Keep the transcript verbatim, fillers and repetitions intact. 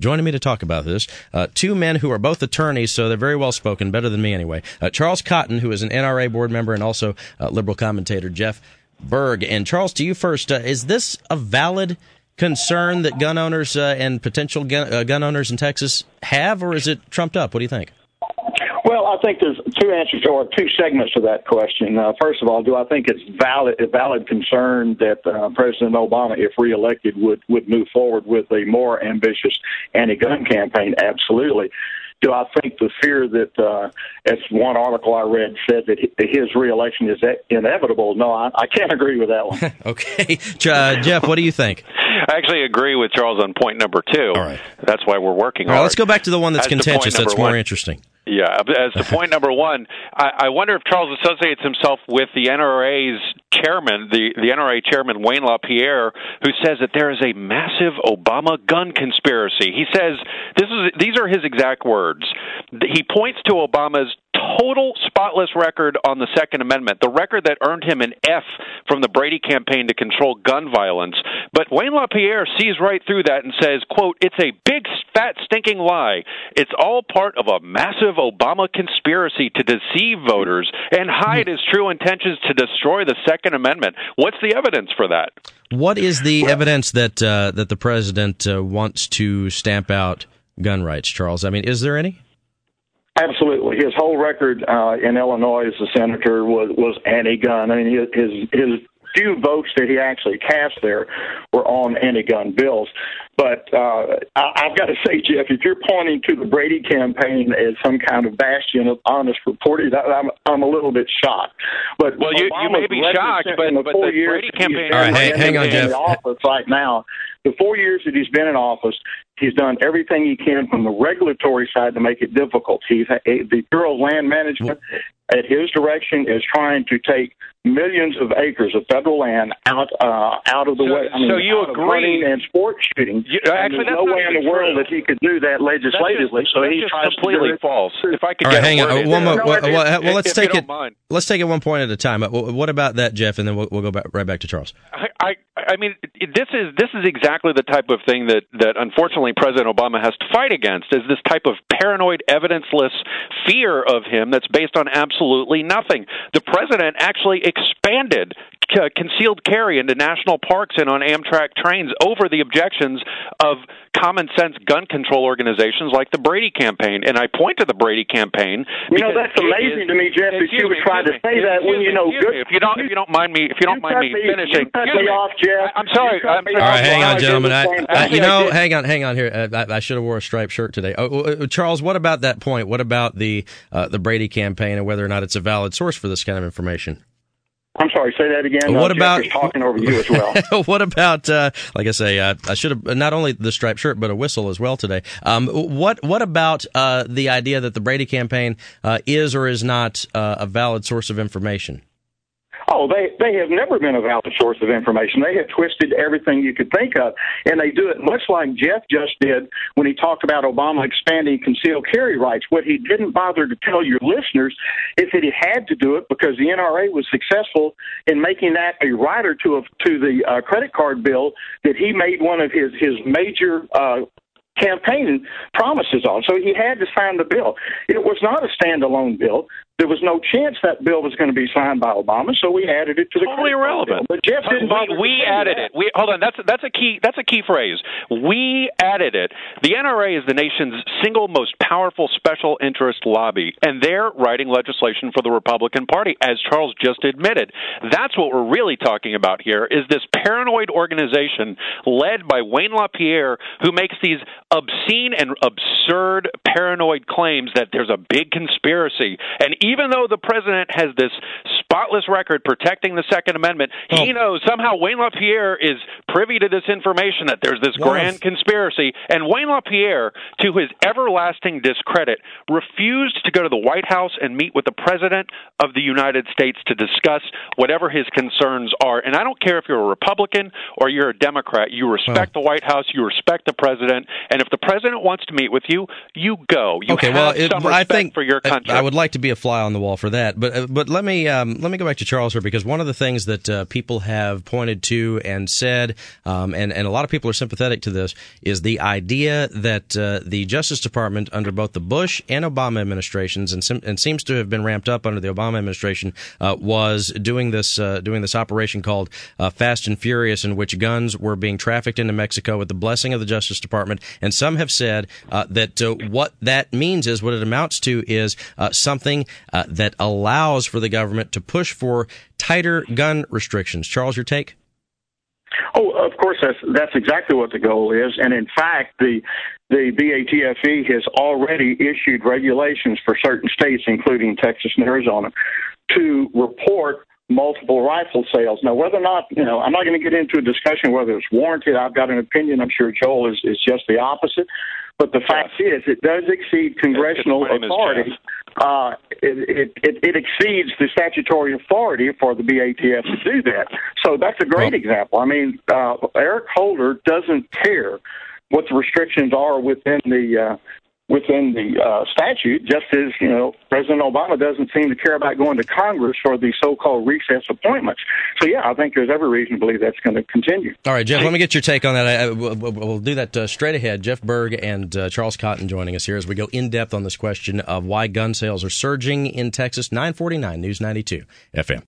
Joining me to talk about this, uh, two men who are both attorneys, so they're very well spoken, better than me anyway. Uh, Charles Cotton, who is an N R A board member and also uh, liberal commentator, Jeff Berg. And Charles, to you first, uh, is this a valid concern that gun owners uh, and potential gun, uh, gun owners in Texas have, or is it trumped up? What do you think? Well, I think there's two answers or two segments to that question. Uh, first of all, do I think it's valid a valid concern that uh, President Obama, if reelected, would, would move forward with a more ambitious anti-gun campaign? Absolutely. Do I think the fear that, uh, as one article I read said, that his reelection is inevitable? No, I, I can't agree with that one. Okay. Uh, Jeff, what do you think? I actually agree with Charles on point number two. All right. That's why we're working All right, hard. let's go back to the one that's As to contentious. That's more one. interesting. Yeah, as to point number one, I, I wonder if Charles associates himself with the N R A's chairman, the, the N R A chairman, Wayne LaPierre, who says that there is a massive Obama gun conspiracy. He says, this is these are his exact words. He points to Obama's total spotless record on the Second Amendment, the record that earned him an F from the Brady campaign to control gun violence. But Wayne LaPierre sees right through that and says, quote, it's a big, fat, stinking lie. It's all part of a massive Obama conspiracy to deceive voters and hide his true intentions to destroy the Second Amendment. What's the evidence for that? What is the evidence that uh, that the president uh, wants to stamp out gun rights, Charles? I mean, is there any? Absolutely. His whole record uh, in Illinois as a senator was, was anti-gun. I mean, his his few votes that he actually cast there were on anti-gun bills. But uh, I, I've got to say, Jeff, if you're pointing to the Brady campaign as some kind of bastion of honest reporting, I'm, I'm a little bit shocked. But well, you, you may be shocked, but, the but four the years Brady campaign... All right, hang, hang on, Jeff. In office right now, the four years that he's been in office, he's done everything he can from the regulatory side to make it difficult. He's the Bureau of Land Management, at his direction, is trying to take millions of acres of federal land out uh, out of the so, way. I mean, so you out agree? Of hunting and sport shooting. You, actually, there's that's no not way in the true. world that he could do that legislatively. That's just, so that's he just tries completely to do it. false. If I could All get right, hang a on. word in One there. more, well, No, well, well, let's if take you it. don't mind. Let's take it one point at a time. What about that, Jeff? And then we'll, we'll go back right back to Charles. I, I, I mean, this is this is exactly the type of thing that, that unfortunately President Obama has to fight against. Is this type of paranoid, evidenceless fear of him that's based on absolutely nothing. The president actually expanded uh, concealed carry into national parks and on Amtrak trains over the objections of common sense gun control organizations like the Brady campaign. And I point to the Brady campaign. You know, that's amazing is, to me, Jeff, that you would try to say that when you know good. If you don't, if you don't mind me, if you don't mind me finishing, you cut me off, Jeff. I'm sorry. I'm sorry. All right, hang on, gentlemen. I, I, you know, I hang on, hang on here. I, I should have wore a striped shirt today. Oh, Charles, what about that point? What about the uh, the Brady campaign and whether or not it's a valid source for this kind of information? I'm sorry, say that again. What uh, about Jeff is talking over you as well? What about, uh, like I say, uh, I should have not only the striped shirt but a whistle as well today. Um, what what about uh, the idea that the Brady campaign uh, is or is not uh, a valid source of information? Oh, they, they have never been a valid source of information. They have twisted everything you could think of, and they do it much like Jeff just did when he talked about Obama expanding concealed carry rights. What he didn't bother to tell your listeners is that he had to do it because the N R A was successful in making that a rider to a, to the uh, credit card bill that he made one of his, his major uh campaign promises on. So he had to sign the bill. It was not a standalone bill. There was no chance that bill was going to be signed by Obama, so we added it to the totally irrelevant. Bill. But Jeff didn't bother. We, we added that. it. We hold on. That's that's a key. That's a key phrase. We added it. The N R A is the nation's single most powerful special interest lobby, and they're writing legislation for the Republican Party, as Charles just admitted. That's what we're really talking about here. Is this paranoid organization led by Wayne LaPierre, who makes these obscene and absurd paranoid claims that there's a big conspiracy, and even though the president has this spotless record protecting the Second Amendment, oh. he knows somehow Wayne LaPierre is privy to this information that there's this wow. grand conspiracy, and Wayne LaPierre, to his everlasting discredit, refused to go to the White House and meet with the President of the United States to discuss whatever his concerns are. And I don't care if you're a Republican or you're a Democrat, you respect oh. the White House, you respect the President, and if the President wants to meet with you, you go. You okay, have well, it, some I respect think for your country. I would like to be a fly fly on the wall for that. But uh, but let me um, let me go back to Charles here, because one of the things that uh, people have pointed to and said, um, and and a lot of people are sympathetic to this, is the idea that uh, the Justice Department under both the Bush and Obama administrations, and, sim- and seems to have been ramped up under the Obama administration, uh, was doing this uh, doing this operation called uh, Fast and Furious, in which guns were being trafficked into Mexico with the blessing of the Justice Department. And some have said uh, that uh, what that means is, what it amounts to is uh, something uh, that allows for the government to push for tighter gun restrictions. Charles, your take? Oh, of course, that's that's exactly what the goal is. And in fact, the the B A T F E has already issued regulations for certain states, including Texas and Arizona, to report multiple rifle sales. Now, whether or not, you know, I'm not going to get into a discussion whether it's warranted. I've got an opinion. I'm sure Joel is, is just the opposite. But the fact is, it does exceed congressional authority. Uh, it, it, it exceeds the statutory authority for the B A T F to do that. So that's a great well, example. I mean, uh, Eric Holder doesn't care what the restrictions are within the uh, within the uh, statute, just as, you know, President Obama doesn't seem to care about going to Congress for the so-called recess appointments. So, yeah, I think there's every reason to believe that's going to continue. All right, Jeff, let me get your take on that. I, I, we'll, we'll do that uh, straight ahead. Jeff Berg and uh, Charles Cotton joining us here as we go in-depth on this question of why gun sales are surging in Texas. nine forty-nine News ninety-two F M.